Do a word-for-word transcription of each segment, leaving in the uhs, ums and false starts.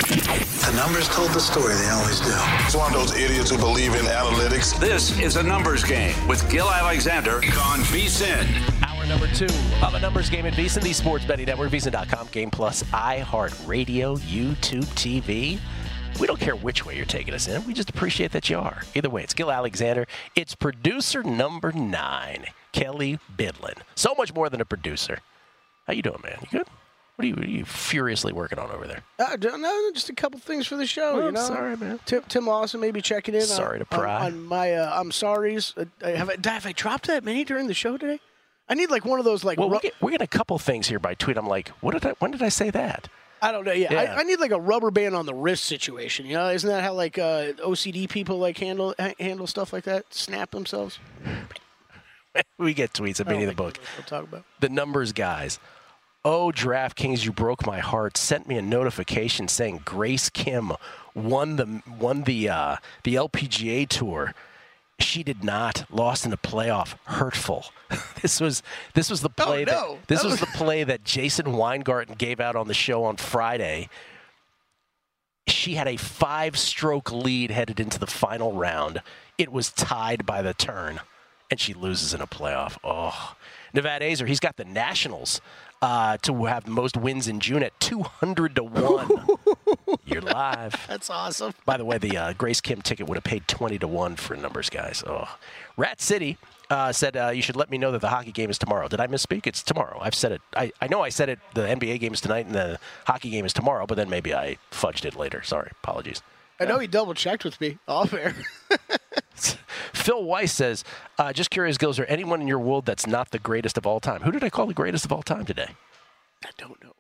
The numbers told the story. They always do. It's one of those idiots who believe in analytics. This is a numbers game with Gil Alexander on VSiN. Hour number two of a numbers game at VSiN, the Sports Betting Network, V S I N dot com, Game Plus, iHeartRadio, YouTube T V. We don't care which way you're taking us in. We just appreciate that you are. Either way, it's Gil Alexander. It's producer number nine, Kelly Bidlin. So much more than a producer. How you doing, man? You good? What are you, what are you furiously working on over there? Uh, no, just a couple things for the show. Oh, you know, sorry, man. Tim, Tim Lawson maybe checking in. Sorry on, to pry. on, on my uh, I'm sorry's. Uh, have, I, have I dropped that many during the show today? I need like one of those like. Well, ru- we get, we get a couple things here by tweet. I'm like, what did I? When did I say that? I don't know. Yeah, Yeah. I, I need like a rubber band on the wrist situation. You know, isn't that how like uh, O C D people like handle ha- handle stuff like that? Snap themselves. We get tweets at I don't Beanie the like Book. what we'll talk about. The numbers guys. Oh, DraftKings, you broke my heart. Sent me a notification saying Grace Kim won the won the uh, the L P G A Tour. She did not. Lost in the playoff. Hurtful. this was this was the play Oh, no. that this That was was- the play that Jason Weingarten gave out on the show on Friday. She had a five-stroke lead headed into the final round. It was tied by the turn, and she loses in a playoff. Oh, Nevada Azer, he's got the Nationals uh, to have the most wins in June at two hundred to one. You're live. That's awesome. By the way, the uh, Grace Kim ticket would have paid twenty to one for numbers, guys. Oh, Rat City uh, said uh, you should let me know that the hockey game is tomorrow. Did I misspeak? It's tomorrow. I've said it. I, I know I said it. The N B A game is tonight and the hockey game is tomorrow, but then maybe I fudged it later. Sorry. Apologies. I know he double checked with me off air. Phil Weiss says, uh, just curious, Gil, is there anyone in your world that's not the greatest of all time? Who did I call the greatest of all time today? I don't know.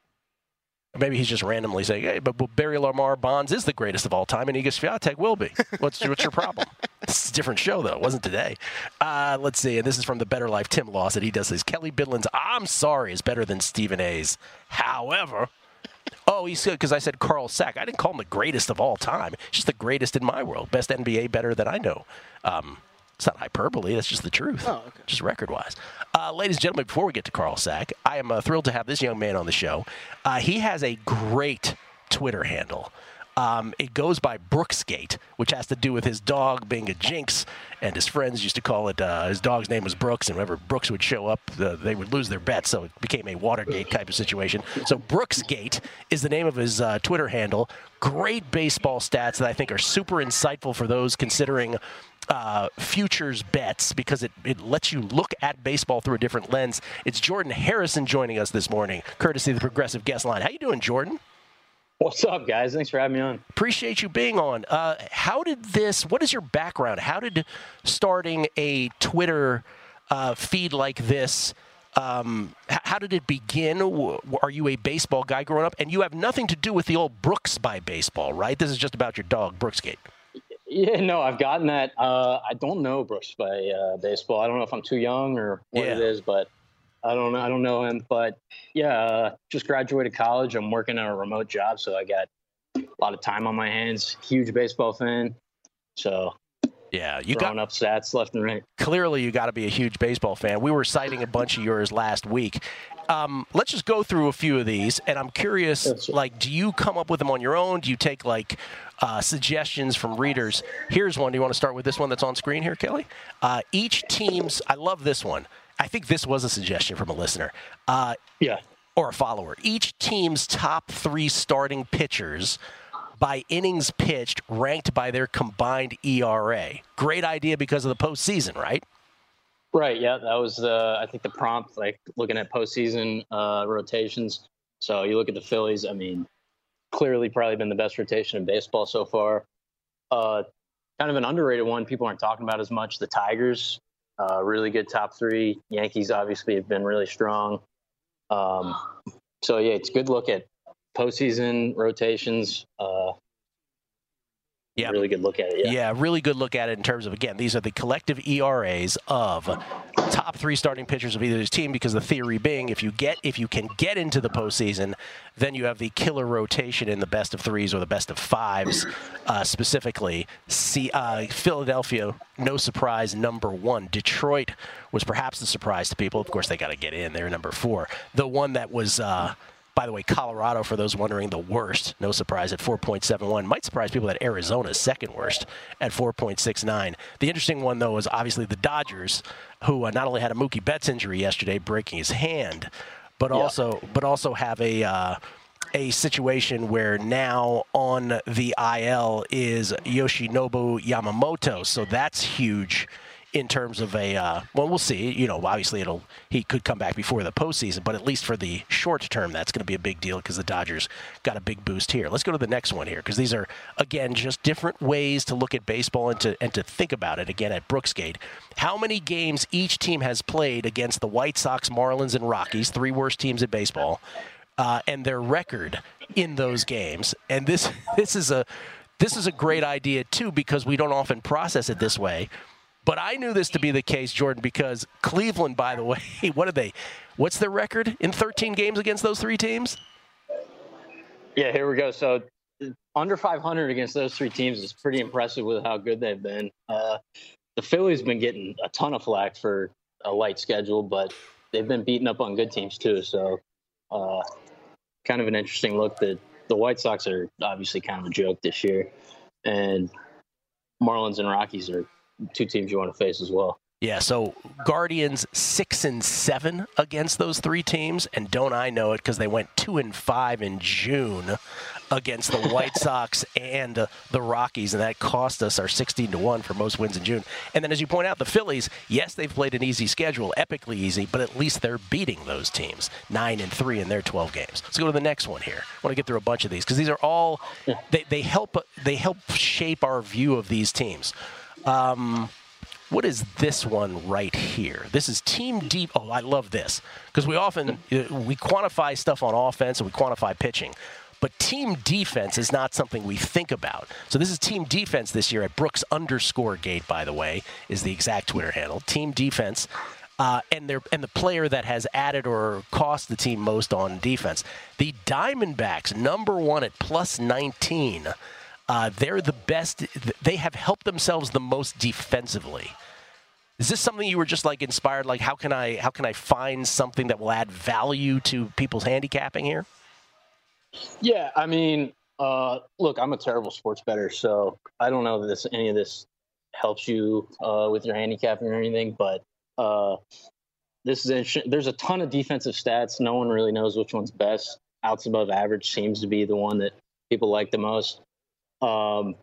Or maybe he's just randomly saying, hey, but, but Barry Lamar Bonds is the greatest of all time, and Iga Swiatek will be. What's, what's your problem? It's a different show, though. It wasn't today. Uh, let's see. And this is from The Better Life. Tim Lawson. He does this. Kelly Bidlin's I'm Sorry is better than Stephen A's. However, oh, he's good because I said Carl Sack. I didn't call him the greatest of all time. He's just the greatest in my world. Best N B A better than I know. Um, it's not hyperbole. That's just the truth. Oh, okay. Just record-wise. Uh, ladies and gentlemen, before we get to Carl Sack, I am uh, thrilled to have this young man on the show. Uh, he has a great Twitter handle. Um, it goes by Brooksgate, which has to do with his dog being a jinx, and his friends used to call it, uh, his dog's name was Brooks, and whenever Brooks would show up, uh, they would lose their bet, so it became a Watergate type of situation. So Brooksgate is the name of his uh, Twitter handle. Great baseball stats that I think are super insightful for those considering uh, futures bets because it, it lets you look at baseball through a different lens. It's Jordan Harrison joining us this morning, courtesy of the Progressive Guest Line. How you doing, Jordan? What's up, guys? Thanks for having me on. Appreciate you being on. Uh, how did this, what is your background? How did starting a Twitter uh, feed like this, um, h- how did it begin? W- Are you a baseball guy growing up? And you have nothing to do with the old Brooks by baseball, right? This is just about your dog, Brooksgate. Yeah, no, I've gotten that. Uh, I don't know Brooks by uh, baseball. I don't know if I'm too young or what Yeah. it is, but I don't know. I don't know him, but yeah, uh, just graduated college. I'm working at a remote job, so I got a lot of time on my hands. Huge baseball fan, so Yeah, you throwing got up stats left and right. clearly you got to be a huge baseball fan. We were citing a bunch of yours last week. Um, let's just go through a few of these, and I'm curious, That's- like, do you come up with them on your own? Do you take, like, uh, suggestions from readers? Here's one. Do you want to start with this one that's on screen here, Kelly? Uh, each team's, I love this one. I think this was a suggestion from a listener. Uh, Yeah, or a follower. Each team's top three starting pitchers by innings pitched ranked by their combined E R A. Great idea because of the postseason, right? right. Yeah, that was uh, I think the prompt, like looking at postseason uh, rotations. So you look at the Phillies. I mean, clearly probably been the best rotation in baseball so far. Uh, kind of an underrated one people aren't talking about as much. The Tigers, uh, really good top three. Yankees obviously have been really strong. Um, so yeah, it's a good look at postseason rotations. Uh, Yeah. really good look at it. Yeah. Yeah, really good look at it in terms of, again, these are the collective E R As of top three starting pitchers of either team, because the theory being if you get if you can get into the postseason, then you have the killer rotation in the best of threes or the best of fives, uh, specifically. See, uh, Philadelphia, no surprise, number one. Detroit was perhaps the surprise to people. Of course, they got to get in. They're number four. The one that was uh, By the way, Colorado, for those wondering, the worst. No surprise at four point seven one. Might surprise people that Arizona is second worst at four point six nine. The interesting one, though, is obviously the Dodgers, who uh, not only had a Mookie Betts injury yesterday, breaking his hand, but yeah. also but also have a uh, a situation where now on the I L is Yoshinobu Yamamoto. So that's huge. In terms of a, uh, well, we'll see. You know, obviously, it'll he could come back before the postseason, but at least for the short term, that's going to be a big deal because the Dodgers got a big boost here. Let's go to the next one here because these are, again, just different ways to look at baseball and to and to think about it. Again, at Brooksgate, how many games each team has played against the White Sox, Marlins, and Rockies, three worst teams in baseball, uh, and their record in those games. And this this is a this is a great idea too because we don't often process it this way. But I knew this to be the case, Jordan, because Cleveland, by the way, what are they? What's their record in thirteen games against those three teams? Yeah, here we go. So under five hundred against those three teams is pretty impressive with how good they've been. Uh, the Phillies been getting a ton of flack for a light schedule, but they've been beating up on good teams too. So uh, kind of an interesting look that the White Sox are obviously kind of a joke this year. And Marlins and Rockies are two teams you want to face as well. Yeah, so Guardians six and seven against those three teams, and don't I know it because they went two and five in June against the White Sox and uh, the Rockies, and that cost us our sixteen to one for most wins in June. And then, as you point out, the Phillies, yes, they've played an easy schedule, epically easy, but at least they're beating those teams, nine and three in their twelve games. Let's go to the next one here. I want to get through a bunch of these because these are all they, they help they help shape our view of these teams. Um, what is this one right here? This is team deep. Oh, I love this because we often we quantify stuff on offense and we quantify pitching, but team defense is not something we think about. So this is team defense this year at Brooks underscore Gate. By the way, is the exact Twitter handle. Team defense, uh, and their and the player that has added or cost the team most on defense. The Diamondbacks, number one at plus nineteen. Uh, they're the best. They have helped themselves the most defensively. Is this something you were just like inspired? Like, how can I how can I find something that will add value to people's handicapping here? Yeah, I mean, uh, look, I'm a terrible sports bettor, so I don't know that this, any of this helps you uh, with your handicapping or anything. But uh, this is interesting. There's a ton of defensive stats. No one really knows which one's best. Outs above average seems to be the one that people like the most. Um,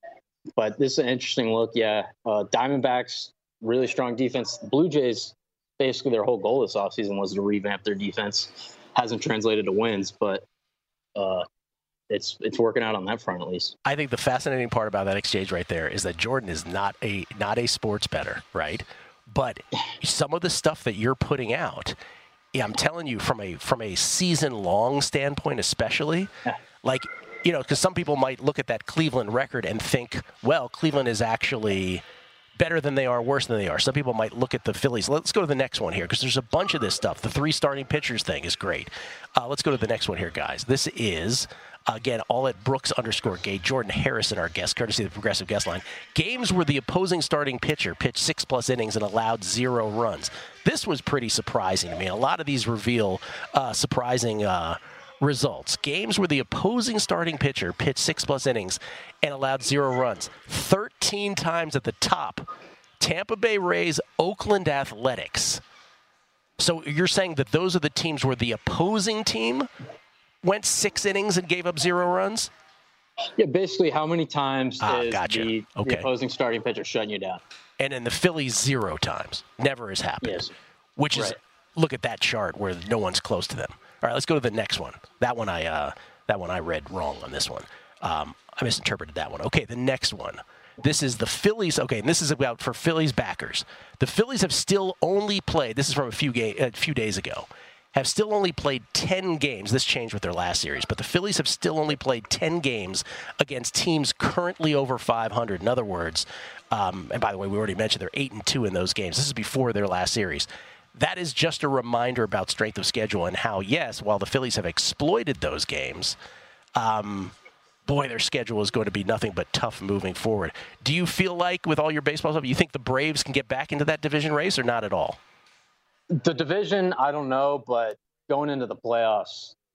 but this is an interesting look. Yeah. Uh, Diamondbacks, really strong defense. The Blue Jays, basically their whole goal this offseason was to revamp their defense. Hasn't translated to wins, but, uh, it's, it's working out on that front at least. I think the fascinating part about that exchange right there is that Jordan is not a, not a sports bettor, right? But some of the stuff that you're putting out, yeah, I'm telling you from a, from a season long standpoint, especially yeah. like, you know, because some people might look at that Cleveland record and think, well, Cleveland is actually better than they are, worse than they are. Some people might look at the Phillies. Let's go to the next one here because there's a bunch of this stuff. The three starting pitchers thing is great. Uh, let's go to the next one here, guys. This is, again, all at Brooks underscore Gate. Jordan Harrison, our guest, courtesy of the Progressive Guest Line. Games where the opposing starting pitcher pitched six-plus innings and allowed zero runs. This was pretty surprising to me. A lot of these reveal uh, surprising uh results. Games where the opposing starting pitcher pitched six-plus innings and allowed zero runs. thirteen times at the top. Tampa Bay Rays, Oakland Athletics. So you're saying that those are the teams where the opposing team went six innings and gave up zero runs? Yeah, basically how many times ah, is gotcha. the, okay. the opposing starting pitcher shutting you down? And in the Phillies, zero times. Never has happened. Yes. Which is, right. Look at that chart where no one's close to them. All right, let's go to the next one. That one I uh, that one I read wrong on this one. Um, I misinterpreted that one. Okay, the next one. This is the Phillies. Okay, and this is about for Phillies backers. The Phillies have still only played. This is from a few ga- a few days ago. Have still only played ten games. This changed with their last series, but the Phillies have still only played ten games against teams currently over five hundred. In other words, um, and by the way, we already mentioned they're eight and two in those games. This is before their last series. That is just a reminder about strength of schedule and how, yes, while the Phillies have exploited those games, um, boy, their schedule is going to be nothing but tough moving forward. Do you feel like, with all your baseball stuff, you think the Braves can get back into that division race or not at all? The division, I don't know, but going into the playoffs,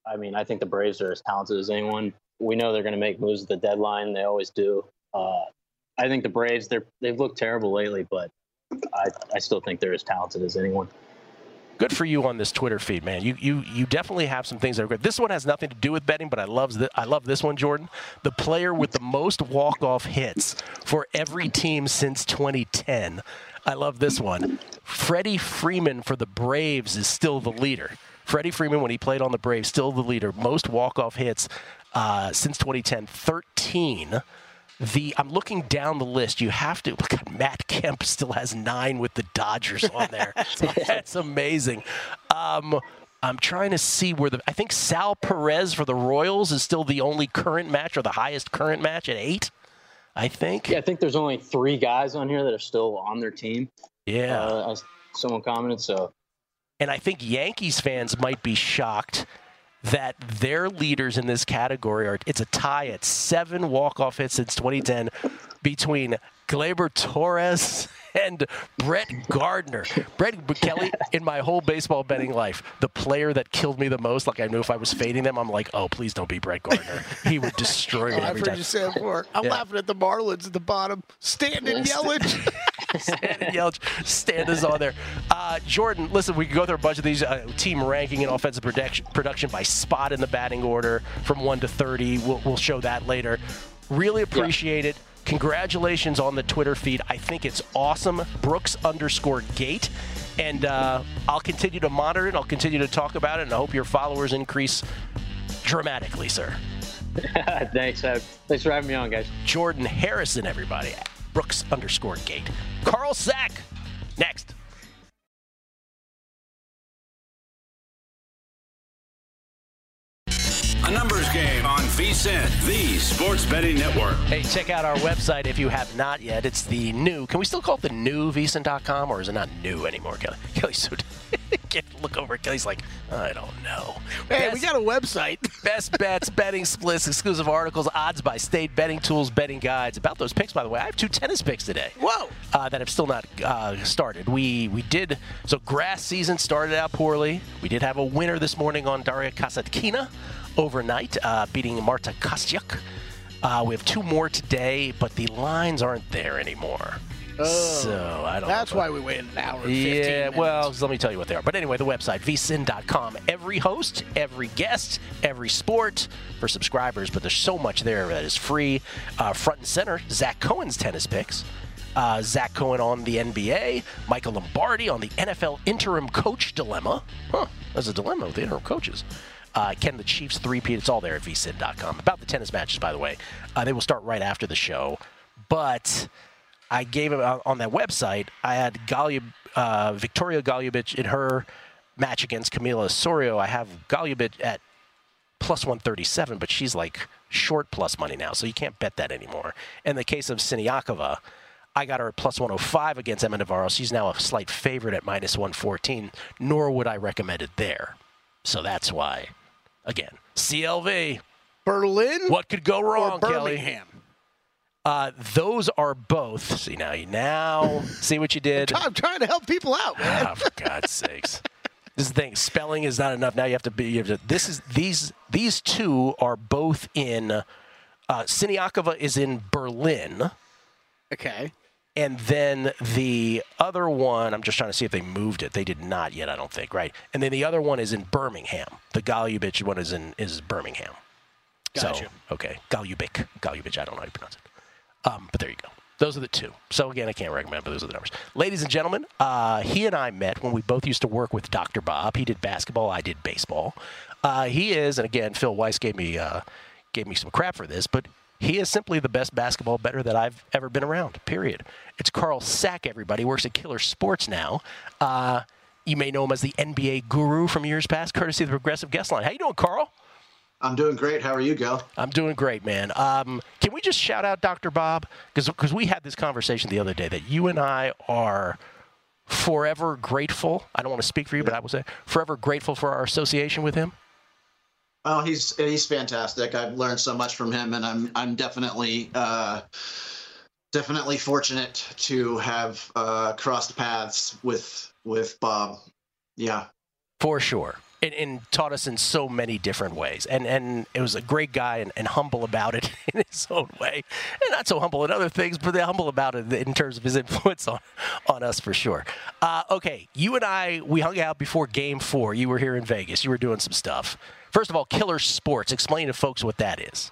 I mean, I think the Braves are as talented as anyone. We know they're going to make moves at the deadline. They always do. Uh, I think the Braves, they're, they've looked terrible lately, but I, I still think they're as talented as anyone. Good for you on this Twitter feed, man. You you you definitely have some things that are good. This one has nothing to do with betting, but I love th- I love this one, Jordan. The player with the most walk-off hits for every team since twenty ten. I love this one. Freddie Freeman for the Braves is still the leader. Freddie Freeman, when he played on the Braves, still the leader. Most walk-off hits uh, since twenty ten, thirteen. The I'm looking down the list. You have to look at Matt Kemp still has nine with the Dodgers on there. That's amazing. Um, I'm trying to see where the I think Sal Perez for the Royals is still the only current match or the highest current match at eight. I think. Yeah, I think there's only three guys on here that are still on their team. Yeah, uh, as someone commented. So, and I think Yankees fans might be shocked that their leaders in this category are, it's a tie at seven walk-off hits since twenty ten between Gleyber Torres and Brett Gardner. Brett Kelly, in my whole baseball betting life, the player that killed me the most, like I knew if I was fading them, I'm like, oh, please don't be Brett Gardner. He would destroy me oh, every I've heard time. you say it before. I'm Yeah. laughing at the Marlins at the bottom. Stanton Yelich. Stanton Yelich. Stan is on there. Uh, Jordan, listen, we can go through a bunch of these uh, team ranking and offensive production, production by spot in the batting order from one to thirty. We'll, we'll show that later. Really appreciate yeah. it. Congratulations on the Twitter feed. I think it's awesome. Brooks underscore Gate. And uh, I'll continue to monitor it. I'll continue to talk about it. And I hope your followers increase dramatically, sir. Thanks. Uh, thanks for having me on, guys. Jordan Harrison, everybody. Brooks underscore Gate. Carl Sack, next. A numbers game on V S I N, the sports betting network. Hey, check out our website if you have not yet. It's the new, can we still call it the new V S I N dot com, or is it not new anymore, Kelly? Kelly's so, can't look over. Kelly's like, I don't know. Hey, best, we got a website. Best bets, betting splits, exclusive articles, odds by state, betting tools, betting guides. About those picks, by the way, I have two tennis picks today. Whoa. Uh, that have still not uh, started. We we did, so grass season started out poorly. We did have a winner this morning on Daria Kasatkina overnight, uh, beating Marta Kostyuk. Uh, we have two more today, but the lines aren't there anymore. Oh, so I don't that's know. why we waited an hour and fifteen Yeah, minutes. well, let me tell you what they are. But anyway, the website, V S I N dot com. Every host, every guest, every sport for subscribers, but there's so much there that is free. Uh, front and center, Zach Cohen's tennis picks. Uh, Zach Cohen on the N B A. Michael Lombardi on the N F L interim coach dilemma. Huh, there's a dilemma with the interim coaches. Uh, can the Chiefs three-peat? It's all there at V S I N dot com. About the tennis matches, by the way. Uh, they will start right after the show. But I gave him uh, on that website, I had Galia, uh, Victoria Golubic in her match against Camila Osorio. I have Golubic at plus one thirty-seven, but she's like short plus money now, so you can't bet that anymore. In the case of Siniakova, I got her at plus one oh five against Emma Navarro. She's now a slight favorite at minus one fourteen, nor would I recommend it there. So that's why. Again, C L V. Berlin? What could go wrong, or Kelly? Birmingham? Uh, those are both. See now, you now see what you did. I'm trying to help people out, man. Oh, for God's sakes! This is the thing. Spelling is not enough. Now you have to be. You have to, this is these these two are both in. Uh, Siniakova is in Berlin. Okay. And then the other one, I'm just trying to see if they moved it. They did not yet, I don't think, right? And then the other one is in Birmingham. The Golubic one is in is Birmingham. Gotcha. So, okay, Golubic. Golubic, I don't know how you pronounce it. Um, but there you go. Those are the two. So, again, I can't recommend, but those are the numbers. Ladies and gentlemen, uh, he and I met when we both used to work with Doctor Bob. He did basketball. I did baseball. Uh, he is, and again, Phil Weiss gave me uh, gave me some crap for this, but he is simply the best basketball bettor that I've ever been around, period. It's Carl Sack, everybody. He works at Killer Sports now. Uh, you may know him as the N B A guru from years past, courtesy of the Progressive Guest Line. How you doing, Carl? I'm doing great. How are you, Gal? I'm doing great, man. Um, can we just shout out Doctor Bob? Because we had this conversation the other day that you and I are forever grateful. I don't want to speak for you, but I will say forever grateful for our association with him. Oh, he's he's fantastic. I've learned so much from him, and I'm I'm definitely uh, definitely fortunate to have uh, crossed paths with with Bob. Yeah, for sure. and, and taught us in so many different ways. And and it was a great guy and, and humble about it in his own way. And not so humble in other things, but humble about it in terms of his influence on, on us for sure. Uh, okay, you and I, we hung out before Game four. You were here in Vegas. You were doing some stuff. First of all, Killer Sports. Explain to folks what that is.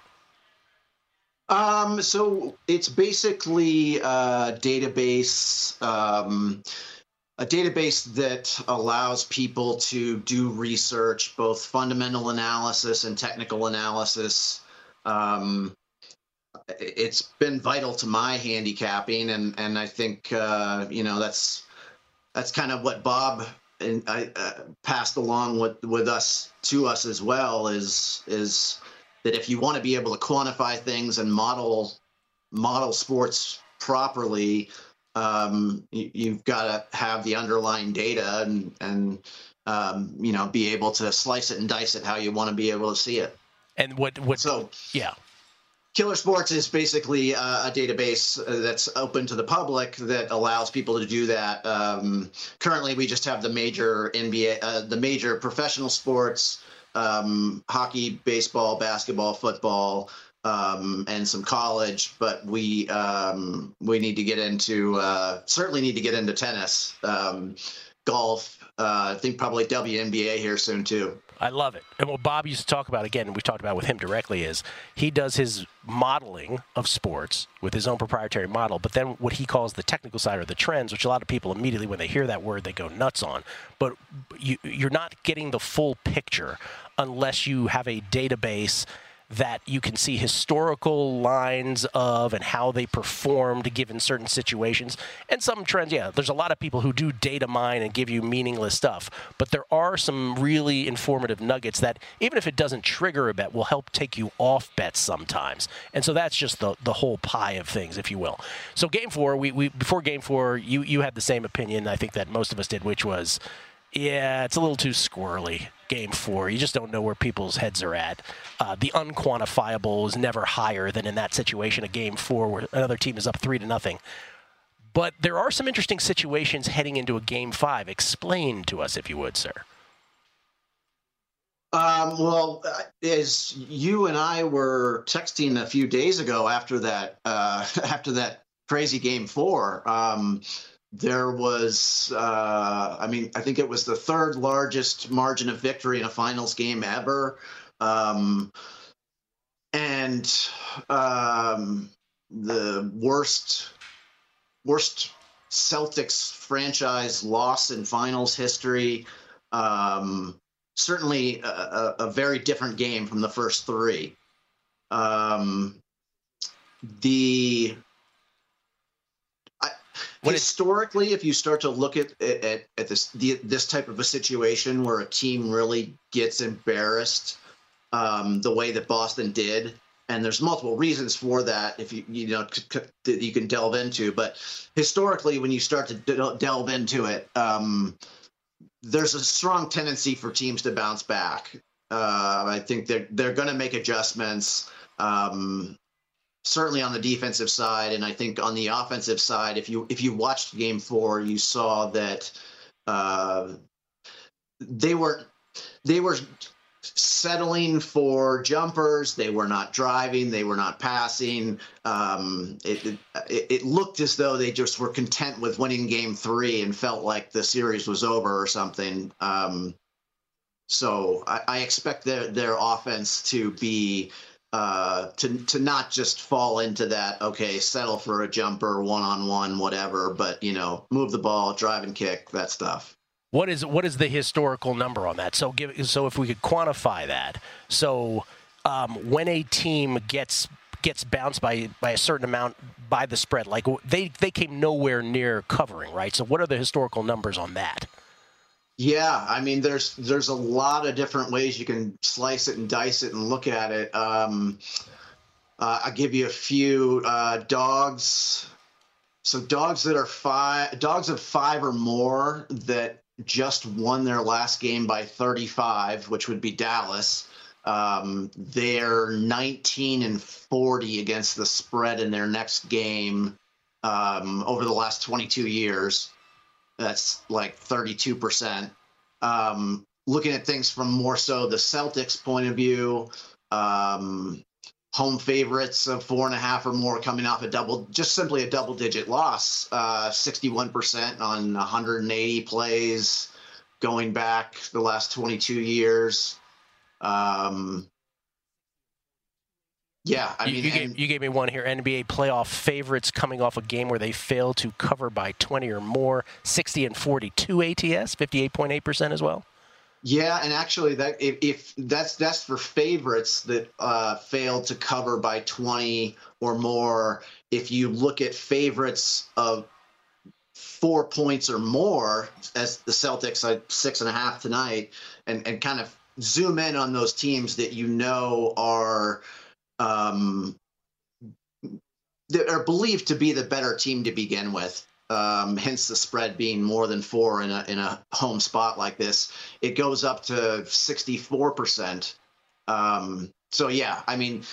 Um, so it's basically a database, um, a database that allows people to do research, both fundamental analysis and technical analysis. Um, it's been vital to my handicapping, and, and I think, uh, you know, that's that's kind of what Bob and I uh, passed along with, with us to us as well, is is that if you want to be able to quantify things and model model sports properly, um, you, you've got to have the underlying data and and um, you know, be able to slice it and dice it how you want to be able to see it. And what what so yeah. Killer Sports is basically uh, a database that's open to the public that allows people to do that. Um, currently, we just have the major N B A, uh, the major professional sports, um, hockey, baseball, basketball, football, um, and some college. But we um, we need to get into uh, certainly need to get into tennis, um, golf. Uh, I think probably W N B A here soon too. I love it. And what Bob used to talk about, again, we've talked about with him directly, is he does his modeling of sports with his own proprietary model, but then what he calls the technical side or the trends, which a lot of people immediately when they hear that word, they go nuts on. But you, you're not getting the full picture unless you have a database that you can see historical lines of and how they performed given certain situations. And some trends, yeah, there's a lot of people who do data mine and give you meaningless stuff. But there are some really informative nuggets that, even if it doesn't trigger a bet, will help take you off bets sometimes. And so that's just the, the whole pie of things, if you will. So game four, we, we before game four, you, you had the same opinion, I think, that most of us did, which was, yeah, it's a little too squirrely. Game four, you just don't know where people's heads are at. Uh, the unquantifiable is never higher than in that situation of game four where another team is up three to nothing. But there are some interesting situations heading into a game five. Explain to us, if you would, sir. Um, well, as you and I were texting a few days ago after that, uh, after that crazy game four, um, there was, uh, I mean, I think it was the third largest margin of victory in a finals game ever. Um, and um, the worst, worst Celtics franchise loss in finals history. Um, certainly a, a, a very different game from the first three. Um, the... When Historically, if you start to look at at, at this the, this type of a situation where a team really gets embarrassed, um, the way that Boston did, and there's multiple reasons for that, if you you know c- c- that you can delve into. But historically, when you start to de- delve into it, um, there's a strong tendency for teams to bounce back. Uh, I think they're they're going to make adjustments. Um, Certainly on the defensive side, and I think on the offensive side, if you if you watched Game Four, you saw that uh, they were they were settling for jumpers. They were not driving. They were not passing. Um, it, it it looked as though they just were content with winning Game Three and felt like the series was over or something. Um, so I, I expect their their offense to be. Uh, to to not just fall into that, okay, settle for a jumper, one-on-one, whatever, but, you know, move the ball, drive and kick, that stuff. What is what is the historical number on that? So give so if we could quantify that. So um, when a team gets gets bounced by, by a certain amount by the spread, like they, they came nowhere near covering, right? So what are the historical numbers on that? Yeah, I mean, there's there's a lot of different ways you can slice it and dice it and look at it. Um, uh, I'll give you a few uh, dogs. So dogs that are five, dogs of five or more that just won their last game by thirty-five, which would be Dallas. Um, they're nineteen and forty against the spread in their next game um, over the last twenty-two years. That's like thirty-two percent. Um, looking at things from more so the Celtics point of view, um, home favorites of four and a half or more coming off a double, just simply a double digit loss, uh, sixty-one percent on one hundred eighty plays going back the last twenty-two years. Um, yeah, I you, mean, you, and, gave, you gave me one here. N B A playoff favorites coming off a game where they failed to cover by twenty or more, sixty and forty-two A T S, fifty-eight point eight percent as well. Yeah, and actually, that if, if that's that's for favorites that uh, failed to cover by twenty or more. If you look at favorites of four points or more, as the Celtics at six and a half tonight, and and kind of zoom in on those teams that you know are um, that are believed to be the better team to begin with. Um, hence the spread being more than four in a in a home spot like this. It goes up to sixty-four percent. Um, so yeah, I mean,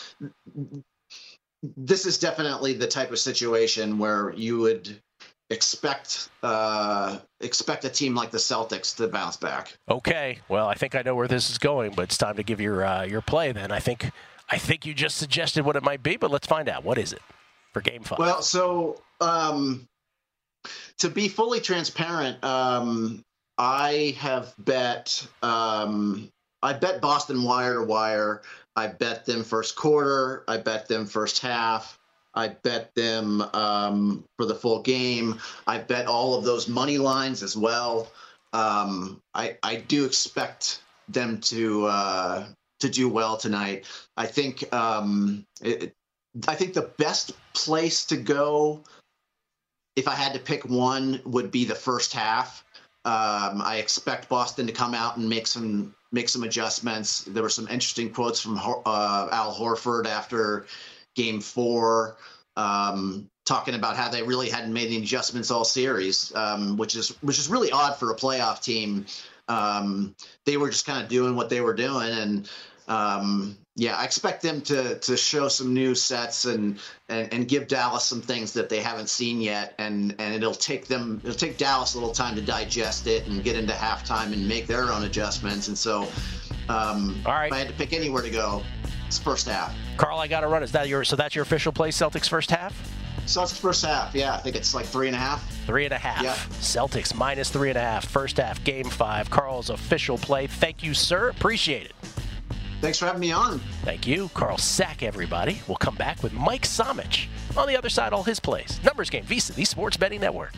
this is definitely the type of situation where you would expect uh, expect a team like the Celtics to bounce back. Okay, well, I think I know where this is going, but it's time to give your uh, your play. Then I think I think you just suggested what it might be, but let's find out. What is it for Game Five? Well, so. Um, To be fully transparent, um, I have bet um, I bet Boston wire to wire. I bet them first quarter. I bet them first half. I bet them um, for the full game. I bet all of those money lines as well. Um, I, I do expect them to uh, to do well tonight. I think um, it, I think the best place to go, if I had to pick one, would be the first half. Um, I expect Boston to come out and make some make some adjustments. There were some interesting quotes from uh, Al Horford after Game Four, um, talking about how they really hadn't made any adjustments all series, um, which is which is really odd for a playoff team. Um, they were just kind of doing what they were doing, and um, yeah, I expect them to to show some new sets and, and and give Dallas some things that they haven't seen yet, and and it'll take them it'll take Dallas a little time to digest it and get into halftime and make their own adjustments. And so, um, all right, if I had to pick anywhere to go, it's first half. Carl, I got to run. Is that your so that's your official play? Celtics first half. Celtics first half. Yeah, I think it's like three and a half. Three and a half. Yeah. Celtics minus three and a half. First half, Game Five. Carl's official play. Thank you, sir. Appreciate it. Thanks for having me on. Thank you. Carl Sack, everybody. We'll come back with Mike Somich. On the other side, all his plays. Numbers Game, VSiN, the Sports Betting Network.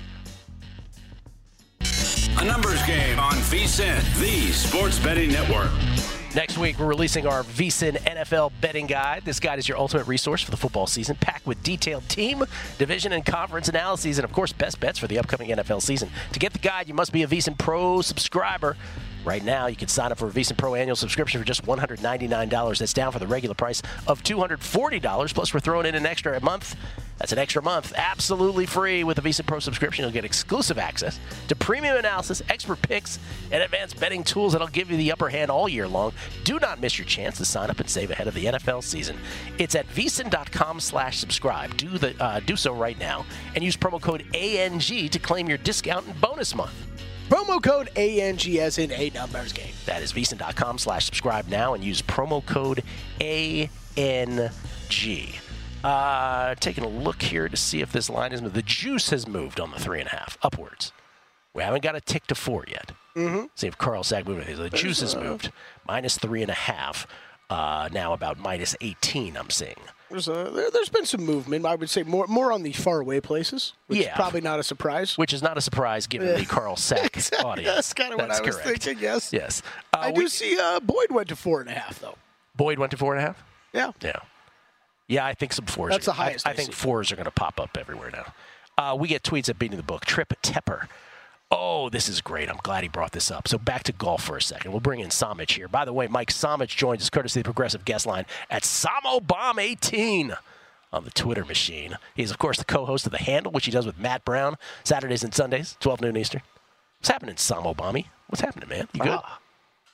A numbers game on VSiN, the Sports Betting Network. Next week, we're releasing our VSiN N F L betting guide. This guide is your ultimate resource for the football season, packed with detailed team, division, and conference analyses, and, of course, best bets for the upcoming N F L season. To get the guide, you must be a VSiN Pro subscriber. Right now, you can sign up for a VSiN Pro annual subscription for just one hundred ninety-nine dollars. That's down from the regular price of two hundred forty dollars. Plus, we're throwing in an extra a month. That's an extra month, absolutely free. With the VSiN Pro subscription, you'll get exclusive access to premium analysis, expert picks, and advanced betting tools that'll give you the upper hand all year long. Do not miss your chance to sign up and save ahead of the N F L season. It's at VSiN.com slash subscribe. Do the uh, do so right now and use promo code A N G to claim your discount and bonus month. Promo code A N G as in a numbers game. That is VSiN.com slash subscribe now and use promo code A N G. Uh, taking a look here to see if this line is moved. The juice has moved on the three and a half upwards. We haven't got a tick to four yet. Mm-hmm. See if Carl Sack moved. The juice has moved. Minus three and a half. Uh, now about minus eighteen, I'm seeing. There's, a, there, there's been some movement. I would say more more on the faraway places, which Yeah. is probably not a surprise. Which is not a surprise given the Carl Sack audience. That's kind of what I was correct. thinking, yes. Yes. Uh, I we- do see uh, Boyd went to four and a half, though. Boyd went to four and a half? Yeah. Yeah. Yeah, I think some fours. That's are, the highest I, I I think see. fours are going to pop up everywhere now. Uh, we get tweets at Beating the Book. Trip Tepper. Oh, this is great. I'm glad he brought this up. So back to golf for a second. We'll bring in Somich here. By the way, Mike Somich joins us courtesy of the Progressive Guest Line at Samobomb eighteen on the Twitter machine. He's, of course, the co-host of The Handle, which he does with Matt Brown, Saturdays and Sundays, twelve noon Eastern. What's happening, Samobomby? What's happening, man? You good? Ah,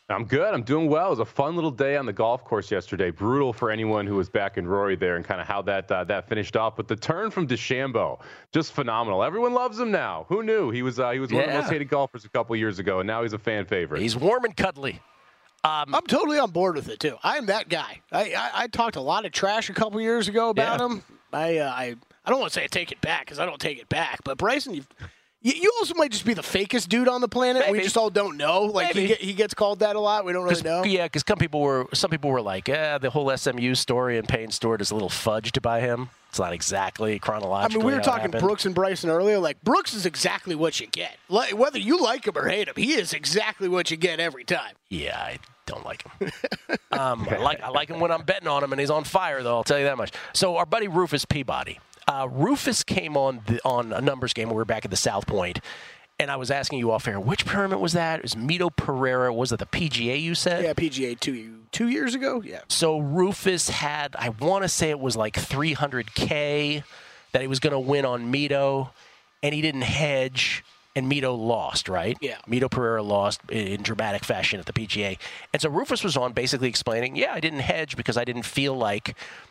I'm good. I'm doing well. It was a fun little day on the golf course yesterday. Brutal for anyone who was back in Rory there and kind of how that uh, that finished off. But the turn from DeChambeau, just phenomenal. Everyone loves him now. Who knew? He was uh, he was one yeah. of the most hated golfers a couple years ago, and now he's a fan favorite. He's warm and cuddly. Um, I'm totally on board with it too. I'm that guy. I, I, I talked a lot of trash a couple years ago about yeah. him. I uh, I I don't want to say I take it back because I don't take it back. But Bryson, you've, you you also might just be the fakest dude on the planet. Maybe. We just all don't know. Like he, he gets called that a lot. We don't really know. Yeah, because some people were some people were like, eh, the whole S M U story and Payne Stewart is a little fudged by him. It's not exactly chronological. I mean, we were talking Brooks and Bryson earlier. Like Brooks is exactly what you get. Like, whether you like him or hate him, he is exactly what you get every time. Yeah, I don't like him. um, I like I like him when I'm betting on him, and he's on fire, though. I'll tell you that much. So our buddy Rufus Peabody. Uh, Rufus came on the, on a numbers game when we were back at the South Point, and I was asking you off air, which tournament was that? It was Mito Pereira. Was it the P G A you said? Yeah, P G A two, two years ago. Yeah. So Rufus had, I want to say it was like three hundred K that he was going to win on Mito, and he didn't hedge, and Mito lost, right? Yeah. Mito Pereira lost in dramatic fashion at the P G A. And so Rufus was on basically explaining, yeah, I didn't hedge because I didn't feel like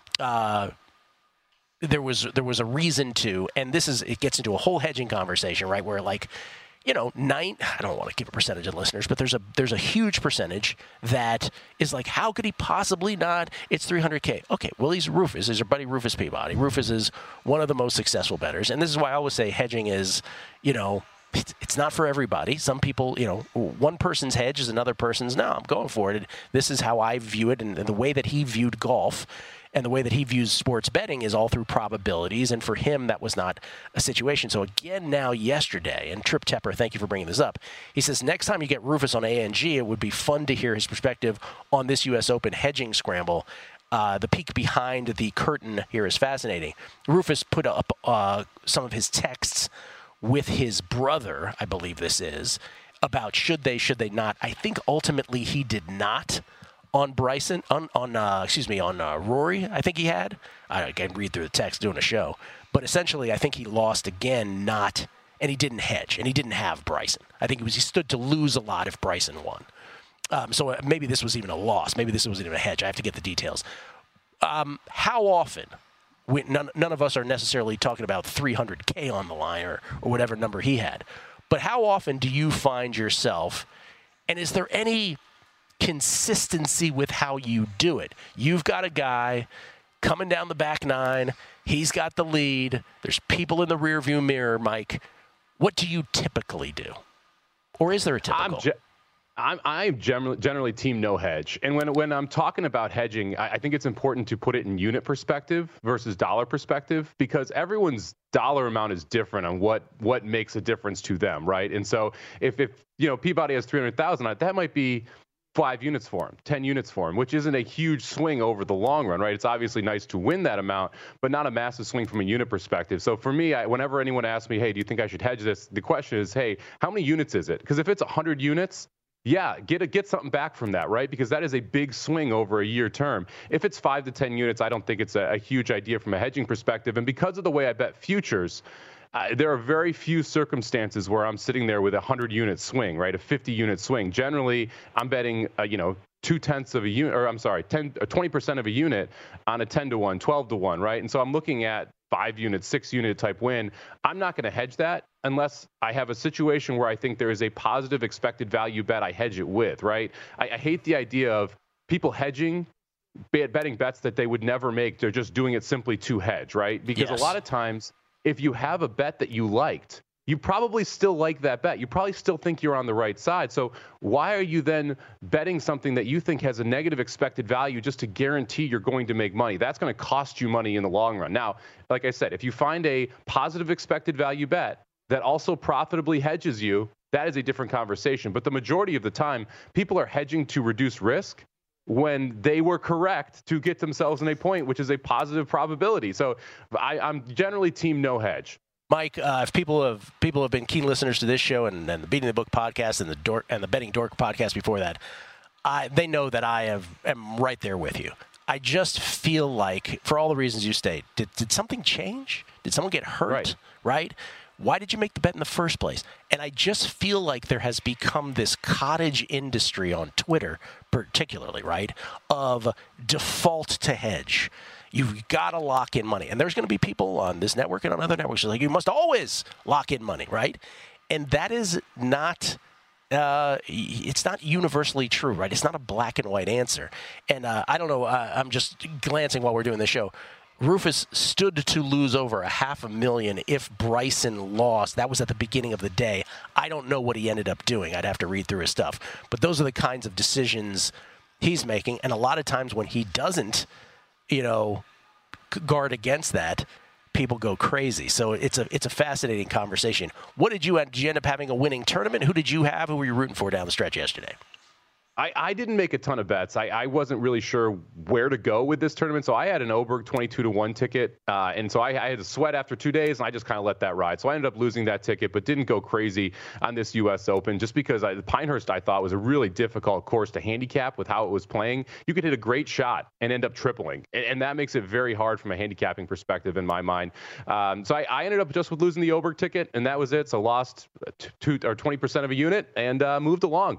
uh, – There was there was a reason to, and this is it gets into a whole hedging conversation, right? Where like, you know, nine I don't want to give a percentage of listeners, but there's a there's a huge percentage that is like, how could he possibly not? It's three hundred K. Okay, well he's Rufus, he's our buddy Rufus Peabody. Rufus is one of the most successful bettors, and this is why I always say hedging is, you know, it's, it's not for everybody. Some people, you know, one person's hedge is another person's. No, I'm going for it. This is how I view it, and, and the way that he viewed golf. And the way that he views sports betting is all through probabilities, and for him, that was not a situation. So again, now yesterday, and Trip Tepper, thank you for bringing this up, he says next time you get Rufus on A N G, it would be fun to hear his perspective on this U S Open hedging scramble. Uh, the peek behind the curtain here is fascinating. Rufus put up uh, some of his texts with his brother, I believe this is, about should they, should they not. I think ultimately he did not. On Bryson, on, on uh, excuse me, on uh, Rory, I think he had. I can read through the text doing a show. But essentially, I think he lost again, not, and he didn't hedge, and he didn't have Bryson. I think he was he stood to lose a lot if Bryson won. Um, so maybe this was even a loss. Maybe this wasn't even a hedge. I have to get the details. Um, how often, we, none, none of us are necessarily talking about three hundred K on the line or, or whatever number he had, but how often do you find yourself, and is there any consistency with how you do it? You've got a guy coming down the back nine. He's got the lead. There's people in the rearview mirror, Mike. What do you typically do? Or is there a typical? I'm, ge- I'm, I'm generally, generally team no hedge. And when, when I'm talking about hedging, I, I think it's important to put it in unit perspective versus dollar perspective, because everyone's dollar amount is different on what, what makes a difference to them, right? And so if, if you know, Peabody has three hundred thousand, that might be five units for him, ten units for him, which isn't a huge swing over the long run, right? It's obviously nice to win that amount, but not a massive swing from a unit perspective. So for me, I, whenever anyone asks me, hey, do you think I should hedge this? The question is, hey, how many units is it? Because if it's one hundred units, yeah, get a, get something back from that, right? Because that is a big swing over a year term. If it's five to ten units, I don't think it's a, a huge idea from a hedging perspective. And because of the way I bet futures, Uh, there are very few circumstances where I'm sitting there with a hundred unit swing, right? A fifty unit swing. Generally, I'm betting, uh, you know, two tenths of a unit, or I'm sorry, ten, twenty percent of a unit on a ten to one, twelve to one, right? And so I'm looking at five unit, six unit type win. I'm not going to hedge that unless I have a situation where I think there is a positive expected value bet I hedge it with, right? I, I hate the idea of people hedging, betting bets that they would never make. They're just doing it simply to hedge, right? Because yes. a lot of times, if you have a bet that you liked, you probably still like that bet. You probably still think you're on the right side. So why are you then betting something that you think has a negative expected value just to guarantee you're going to make money? That's going to cost you money in the long run. Now, like I said, if you find a positive expected value bet that also profitably hedges you, that is a different conversation. But the majority of the time, people are hedging to reduce risk when they were correct to get themselves in a point, which is a positive probability. So I, I'm generally team no hedge. Mike, uh, if people have people have been keen listeners to this show and, and the Beating the Book podcast and the Dork and the Betting Dork podcast before that, I, they know that I have am right there with you. I just feel like, for all the reasons you state, did, did something change? Did someone get hurt? Right. right? Why did you make the bet in the first place? And I just feel like there has become this cottage industry on Twitter, particularly, right, of default to hedge. You've got to lock in money. And there's going to be people on this network and on other networks who are like, you must always lock in money, right? And that is not... Uh, it's not universally true, right? It's not a black and white answer. And uh, I don't know, uh, I'm just glancing while we're doing the show. Rufus stood to lose over a half a million if Bryson lost. That was at the beginning of the day. I don't know what he ended up doing. I'd have to read through his stuff. But those are the kinds of decisions he's making. And a lot of times when he doesn't, you know, guard against that, people go crazy. So it's a it's a fascinating conversation. What did you end? Did you end up having a winning tournament? Who did you have? Who were you rooting for down the stretch yesterday? I, I didn't make a ton of bets. I, I wasn't really sure where to go with this tournament. So I had an Oberg twenty-two to one ticket. Uh, and so I, I had a sweat after two days, and I just kind of let that ride. So I ended up losing that ticket, but didn't go crazy on this U S Open just because I, Pinehurst, I thought, was a really difficult course to handicap with how it was playing. You could hit a great shot and end up tripling. And, and that makes it very hard from a handicapping perspective in my mind. Um, so I, I ended up just with losing the Oberg ticket, and that was it. So lost two, or twenty percent of a unit and uh, moved along.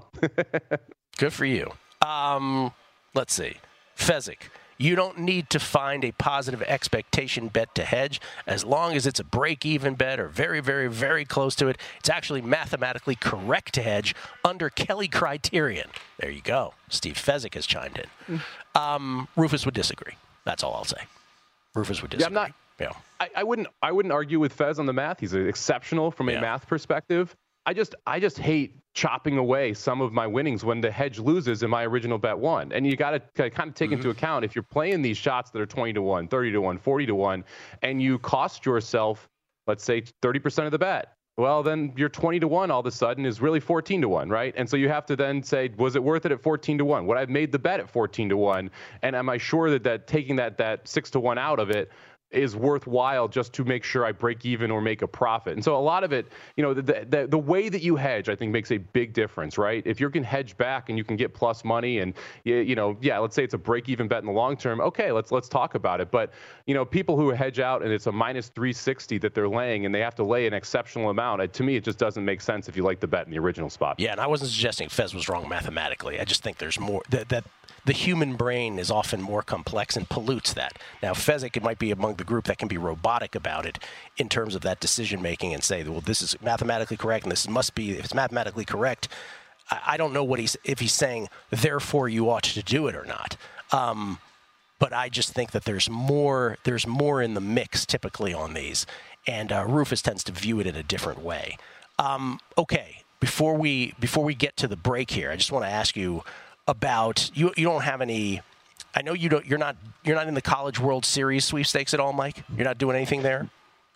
Good for you. Um, let's see. Fezzik, you don't need to find a positive expectation bet to hedge as long as it's a break-even bet or very, very, very close to it. It's actually mathematically correct to hedge under Kelly criterion. There you go. Steve Fezzik has chimed in. Um, Rufus would disagree. That's all I'll say. Rufus would disagree. Yeah, I'm not, yeah. I, I wouldn't. I wouldn't argue with Fez on the math. He's exceptional from a yeah. math perspective. I just, I just hate chopping away some of my winnings when the hedge loses and my original bet won. And you got to kind of take mm-hmm. into account if you're playing these shots that are twenty to one, thirty to one, forty to one, and you cost yourself, let's say, thirty percent of the bet. Well, then your twenty to one all of a sudden is really fourteen to one, right? And so you have to then say, was it worth it at fourteen to one? Would I have made the bet at fourteen to one? And am I sure that, that taking that, that six to one out of it is worthwhile just to make sure I break even or make a profit? And so a lot of it, you know, the, the the way that you hedge, I think, makes a big difference, right? If you can hedge back and you can get plus money and, you, you know, yeah, let's say it's a break even bet in the long term. Okay, let's let's talk about it. But, you know, people who hedge out and it's a minus three sixty that they're laying and they have to lay an exceptional amount, it, to me, it just doesn't make sense if you like the bet in the original spot. Yeah, and I wasn't suggesting Fez was wrong mathematically. I just think there's more that, that the human brain is often more complex and pollutes that. Now, Fezzik, it might be among the group that can be robotic about it in terms of that decision making and say, well, this is mathematically correct and this must be, if it's mathematically correct, I, I don't know what he's, if he's saying, therefore you ought to do it or not. Um, but I just think that there's more, there's more in the mix typically on these. And uh, Rufus tends to view it in a different way. Um, okay, before we, before we get to the break here, I just want to ask you about, you, you don't have any, I know you don't. You're not. You're not in the College World Series sweepstakes at all, Mike. You're not doing anything there.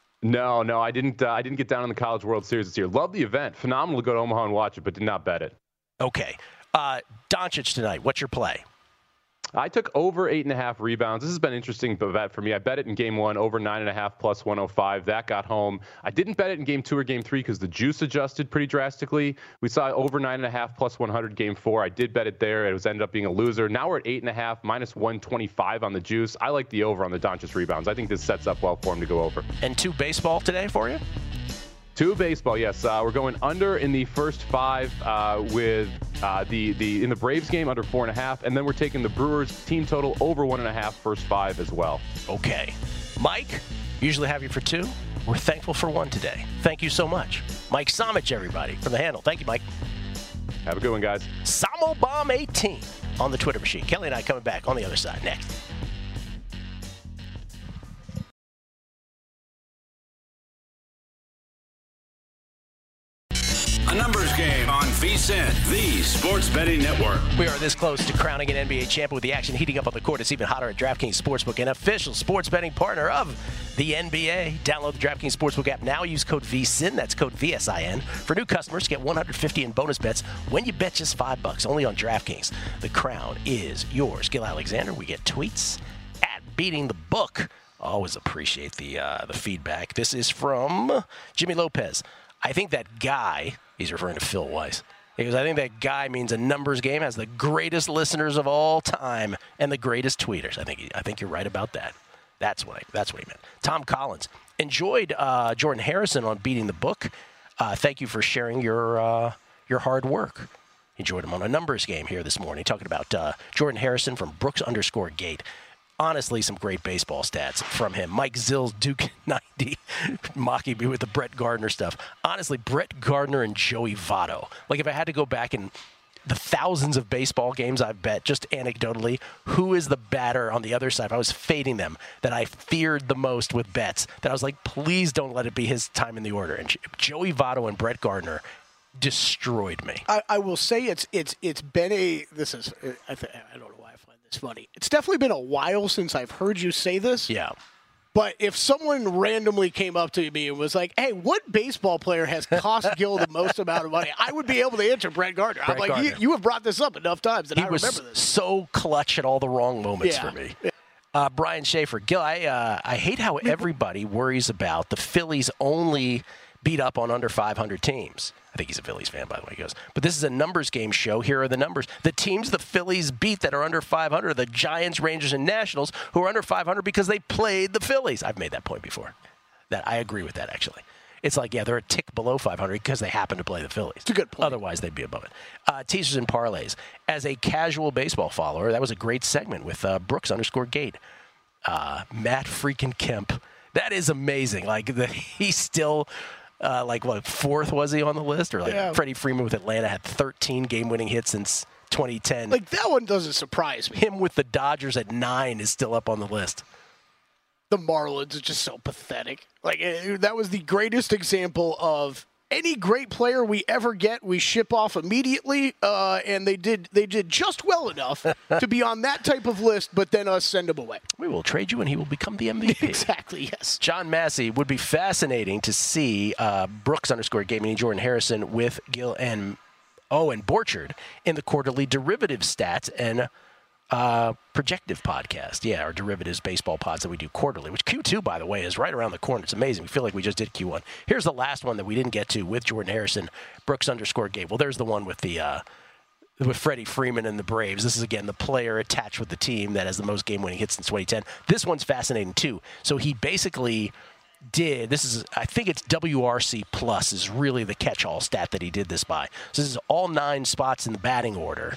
No, no, I didn't. Uh, I didn't get down in the College World Series this year. Love the event. Phenomenal to go to Omaha and watch it, but did not bet it. Okay, uh, Doncic tonight. What's your play? I took over eight and a half rebounds. This has been interesting bet for me. I bet it in game one, over nine and a half plus one oh five. That got home. I didn't bet it in game two or game three because the juice adjusted pretty drastically. We saw over nine and a half plus one hundred game four. I did bet it there. It was ended up being a loser. Now we're at eight and a half minus one twenty-five on the juice. I like the over on the Doncic rebounds. I think this sets up well for him to go over. And two baseball today for you? Two baseball, yes. Uh, we're going under in the first five uh, with uh, the the in the Braves game under four and a half, and then we're taking the Brewers team total over one and a half first five as well. Okay, Mike. Usually have you for two. We're thankful for one today. Thank you so much, Mike Somich, everybody from the Handle. Thank you, Mike. Have a good one, guys. Samo Bomb eighteen on the Twitter machine. Kelly and I coming back on the other side next. A numbers game on VSiN, the sports betting network. We are this close to crowning an N B A champion with the action heating up on the court. It's even hotter at DraftKings Sportsbook, an official sports betting partner of the N B A. Download the DraftKings Sportsbook app now. Use code VSiN, that's code V S I N. For new customers, get one hundred fifty in bonus bets when you bet just five bucks, only on DraftKings. The crown is yours. Gil Alexander, we get tweets at Beating the Book. Always appreciate the uh, the feedback. This is from Jimmy Lopez. I think that guy, he's referring to Phil Weiss, because I think that guy means a numbers game has the greatest listeners of all time and the greatest tweeters. I think I think you're right about that. That's what I, that's what he meant. Tom Collins enjoyed uh, Jordan Harrison on Beating the Book. Uh, thank you for sharing your uh, your hard work. Enjoyed him on a numbers game here this morning, talking about uh, Jordan Harrison from Brooks underscore Gate. Honestly, some great baseball stats from him. Mike Zill's Duke ninety, mocking me with the Brett Gardner stuff. Honestly, Brett Gardner and Joey Votto. Like, if I had to go back and the thousands of baseball games I've bet, just anecdotally, who is the batter on the other side? If I was fading them, that I feared the most with bets, that I was like, please don't let it be his time in the order. And Joey Votto and Brett Gardner destroyed me. I, I will say it's it's it's been a this is I th- I don't know why I find this funny. It's definitely been a while since I've heard you say this. Yeah. But if someone randomly came up to me and was like, "Hey, what baseball player has cost Gil the most amount of money?" I would be able to answer Brett Gardner. Brett I'm like, Gardner. you, you have brought this up enough times that he I was remember this. So clutch at all the wrong moments Yeah. for me. Uh, Brian Schaefer, Gil, I uh, I hate how everybody worries about the Phillies only beat up on under five hundred teams. I think he's a Phillies fan, by the way. He goes, but this is a numbers game show. Here are the numbers. The teams the Phillies beat that are under five hundred are the Giants, Rangers, and Nationals, who are under five hundred because they played the Phillies. I've made that point before. That I agree with that, actually. It's like, yeah, they're a tick below five hundred because they happen to play the Phillies. It's a good point. Otherwise, they'd be above it. Uh, teasers and parlays. As a casual baseball follower, that was a great segment with uh, Brooks underscore Gate. Uh, Matt freaking Kemp. That is amazing. Like, the, he's still... Uh, like, what, fourth was he on the list? Or like Yeah. Freddie Freeman with Atlanta had thirteen game-winning hits since twenty ten. Like, that one doesn't surprise me. Him with the Dodgers at nine is still up on the list. The Marlins is just so pathetic. Like, eh, that was the greatest example of any great player we ever get, we ship off immediately, uh, and they did they did just well enough to be on that type of list, but then us send him away. We will trade you and he will become the M V P. Exactly, yes. John Massey, would be fascinating to see uh, Brooks underscore Gaming Jordan Harrison with Gil and oh and Borchard in the quarterly derivative stats and uh, projective podcast. Yeah, our derivatives baseball pods that we do quarterly, which Q two, by the way, is right around the corner. It's amazing. We feel like we just did Q one. Here's the last one that we didn't get to with Jordan Harrison, Brooks underscore Gabe. Well, there's the one with the uh, with Freddie Freeman and the Braves. This is, again, the player attached with the team that has the most game-winning hits since twenty ten. This one's fascinating, too. So he basically did, this is, I think it's W R C plus is really the catch-all stat that he did this by. So this is all nine spots in the batting order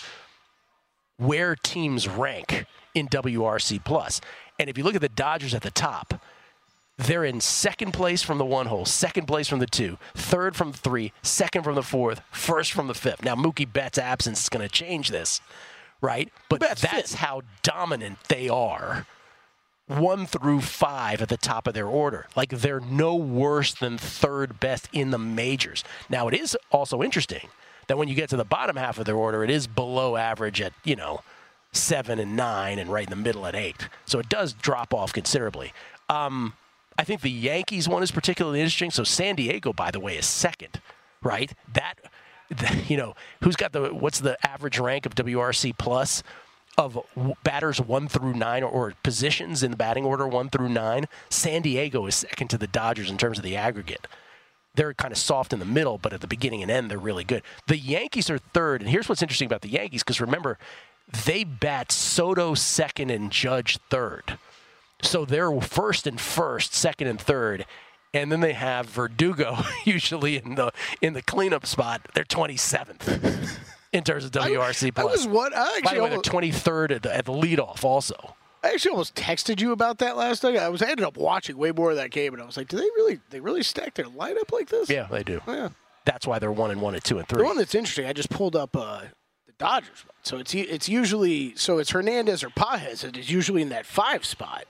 where teams rank in W R C plus. And if you look at the Dodgers at the top, they're in second place from the one hole, second place from the two, third from the three, second from the fourth, first from the fifth. Now, Mookie Betts' absence is going to change this, right? But Betts that's fit. how dominant they are, one through five at the top of their order. Like, they're no worse than third best in the majors. Now, it is also interesting that when you get to the bottom half of their order, it is below average at, you know, seven and nine and right in the middle at eight. So it does drop off considerably. Um, I think the Yankees one is particularly interesting. So San Diego, by the way, is second, right? That, that you know, who's got the, what's the average rank of W R C plus of batters one through nine or, or positions in the batting order one through nine? San Diego is second to the Dodgers in terms of the aggregate. They're kind of soft in the middle, but at the beginning and end, they're really good. The Yankees are third, and here's what's interesting about the Yankees, because remember, they bat Soto second and Judge third. So they're first and first, second and third, and then they have Verdugo usually in the in the cleanup spot. They're twenty-seventh in terms of W R C plus. I was what I By actually the way, they're almost, twenty-third at the, at the leadoff also. I actually almost texted you about that last night. I was I ended up watching way more of that game, and I was like, do they really they really stack their lineup like this? Yeah, they do. Oh, yeah. That's why they're one and one and two and three. The one that's interesting, I just pulled up uh, the Dodgers one. So it's it's usually so it's Hernandez or Pages, and it's usually in that five spot.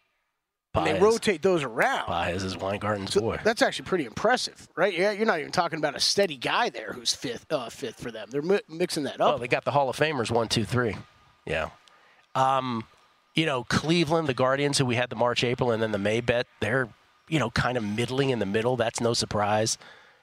And they Paez. rotate those around. Paez is Weingarten's So boy. that's actually pretty impressive, right? Yeah, you're not even talking about a steady guy there who's fifth, uh, fifth for them. They're mi- mixing that Oh, up. they got the Hall of Famers one, two, three. Yeah. Um, you know, Cleveland, the Guardians, who we had the March, April, and then the May bet, they're, you know, kind of middling in the middle. That's no surprise.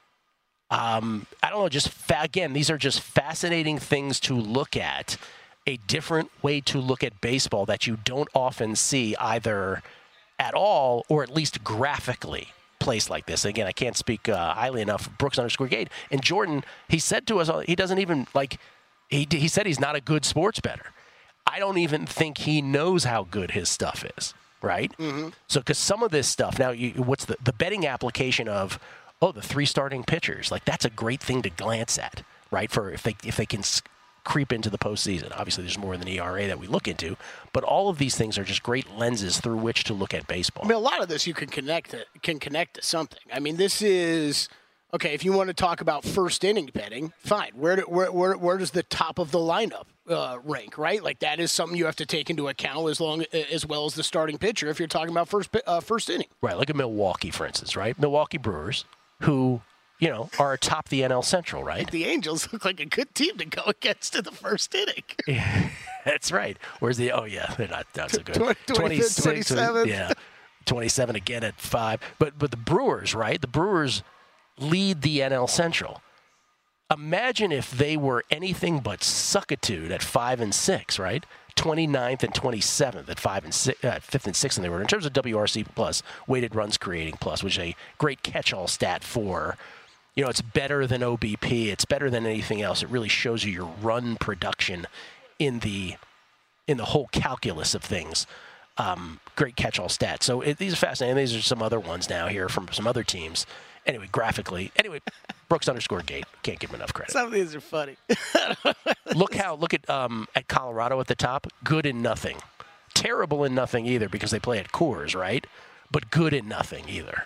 Um, I don't know, just, fa- again, these are just fascinating things to look at. A different way to look at baseball that you don't often see either at all or at least graphically placed like this. Again, I can't speak uh, highly enough of Brooks underscore Gate. And Jordan, he said to us, he doesn't even, like, he, he said he's not a good sports bettor. I don't even think he knows how good his stuff is. right? Mm-hmm. So because some of this stuff now, you, what's the the betting application of oh the three starting pitchers? Like that's a great thing to glance at, right? For if they if they can creep into the postseason. Obviously, there's more than E R A that we look into, but all of these things are just great lenses through which to look at baseball. I mean, a lot of this you can connect to, can connect to something. I mean, this is okay. If you want to talk about first inning betting, fine. Where do, where, where where does the top of the lineup uh, rank? Right, like that is something you have to take into account as long as well as the starting pitcher. If you're talking about first uh, first inning, right? Look at Milwaukee, for instance. Right, Milwaukee Brewers, who. You know, are atop the N L Central, right? The Angels look like a good team to go against in the first inning. Yeah, that's right. Where's the? Oh yeah, they're not. Not so good. twenty-fifth, twenty-seventh Yeah, twenty-seven again at five. But but the Brewers, right? The Brewers lead the N L Central. Imagine if they were anything but suckitude at five and six, right? twenty-ninth and twenty-seventh at five and six, uh, fifth and sixth in the order in terms of W R C plus, weighted runs creating plus, which is a great catch-all stat for. You know, it's better than O B P. It's better than anything else. It really shows you your run production in the in the whole calculus of things. Um, great catch-all stats. So it, these are fascinating. These are some other ones now here from some other teams. Anyway, graphically. Anyway, Brooks underscore Gate. Can't give him enough credit. Some of these are funny. Look how look at um, at Colorado at the top. Good in nothing. Terrible in nothing either because they play at Coors, right? But good in nothing either.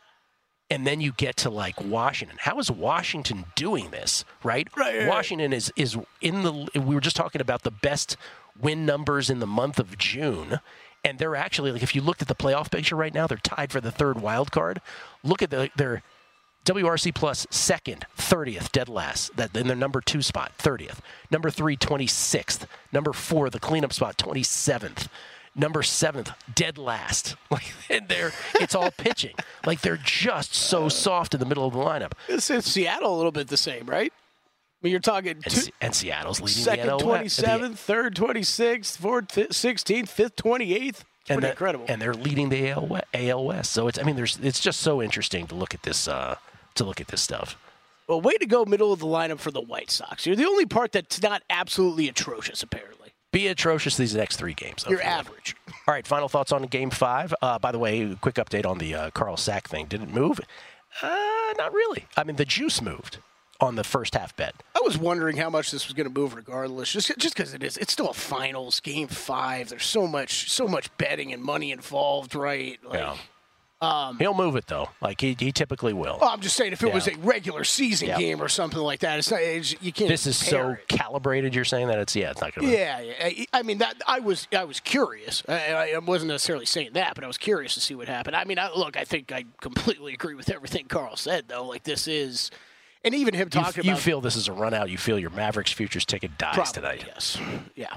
And then you get to like Washington. How is Washington doing this, right? Right, right. Washington is is in the. We were just talking about the best win numbers in the month of June, and they're actually like if you looked at the playoff picture right now, they're tied for the third wild card. Look at the, their W R C plus second, thirtieth, dead last. That in their number two spot, thirtieth. Number three, twenty-sixth. Number four, the cleanup spot, twenty-seventh. Number seventh, dead last. Like, and they're it's all pitching. Like they're just so soft in the middle of the lineup. It's in Seattle a little bit the same, right? I mean, you're talking and, two, and Seattle's leading second the N L twenty-seventh, the, third twenty-sixth, fourth sixteenth, fifth twenty-eighth. It's and pretty that, incredible. And they're leading the A L West. So it's I mean, there's it's just so interesting to look at this uh, to look at this stuff. Well, way to go, middle of the lineup for the White Sox. You're the only part that's not absolutely atrocious, apparently. Be atrocious these next three games. You're average. All right, final thoughts on Game Five. Uh, by the way, quick update on the uh, Carl Sack thing. Did it move? Uh, not really. I mean, the juice moved on the first half bet. I was wondering how much this was going to move, regardless. Just just because it is, it's still a finals Game Five. There's so much so much betting and money involved, right? Like, yeah. Um, He'll move it though, like he, he typically will. Well, I'm just saying, if it yeah. was a regular season yeah. game or something like that, it's not. It's, you can't. This is so it. calibrated. You're saying that it's yeah, it's not going to. Yeah, yeah. I mean, that I was I was curious. I, I wasn't necessarily saying that, but I was curious to see what happened. I mean, I, look, I think I completely agree with everything Carl said, though. Like this is, and even him talking you, about. You feel this is a run out. You feel your Mavericks futures ticket dies probably, tonight. Yes. Yeah.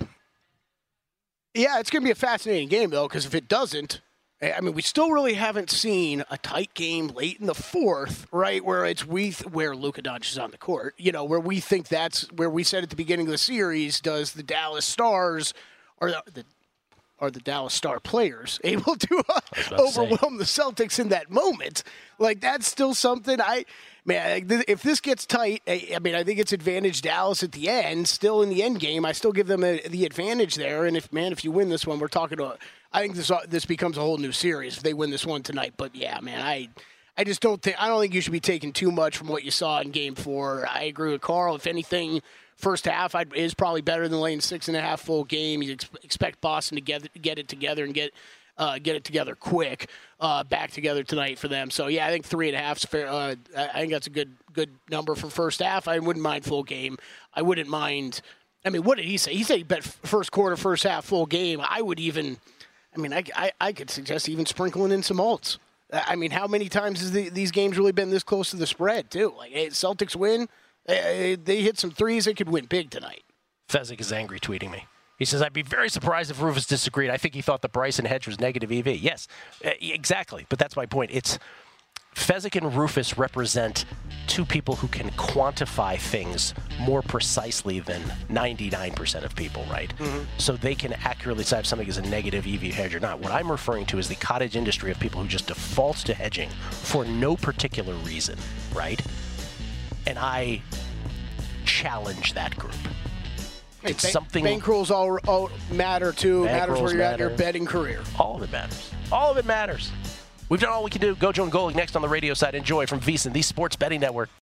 Yeah, it's going to be a fascinating game though, because if it doesn't. I mean, we still really haven't seen a tight game late in the fourth, right? Where it's we th- where Luka Doncic is on the court, you know, where we think that's where we said at the beginning of the series, does the Dallas Stars or the, the are the Dallas Star players able to uh, overwhelm the Celtics in that moment? Like that's still something I. Man, if this gets tight, I mean, I think it's advantage Dallas at the end. Still in the end game, I still give them a, the advantage there. And if man, if you win this one, we're talking to. I think this this becomes a whole new series if they win this one tonight. But yeah, man, I I just don't think I don't think you should be taking too much from what you saw in Game Four. I agree with Carl. If anything, first half I'd, is probably better than laying six and a half full game. You ex- expect Boston to get get it together and get. Uh, get it together quick, uh, back together tonight for them. So yeah, I think three and a half is fair. Uh, I think that's a good good number for first half. I wouldn't mind full game. I wouldn't mind. I mean, what did he say? He said he bet first quarter, first half, full game. I would even. I mean, I I, I could suggest even sprinkling in some alts. I mean, how many times has the, these games really been this close to the spread too? Like, hey, Celtics win, they, they hit some threes, they could win big tonight. Fezzik is angry tweeting me. He says, I'd be very surprised if Rufus disagreed. I think he thought the Bryson hedge was negative E V. Yes, exactly. But that's my point. It's Fezzik and Rufus represent two people who can quantify things more precisely than ninety-nine percent of people, right? Mm-hmm. So they can accurately decide if something is a negative E V hedge or not. What I'm referring to is the cottage industry of people who just default to hedging for no particular reason, right? And I challenge that group. Hey, it's bank, something. Bankrolls all, all matter too. Matters Bankrolls where you're at in your matter. betting career. All of it matters. All of it matters. We've done all we can do. Gojo and Golic next on the radio side. Enjoy from VSiN, the Sports Betting Network.